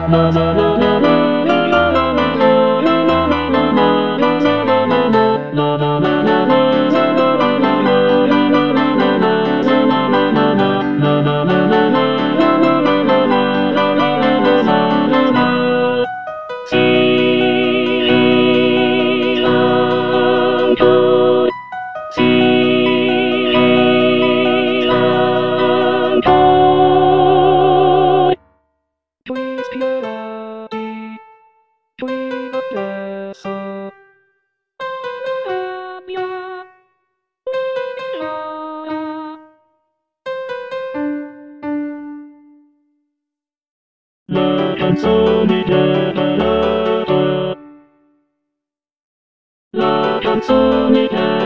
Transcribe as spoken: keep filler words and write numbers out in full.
La la la la la la la la Please, Pierre, please, Odessa. La canzone che la canzone che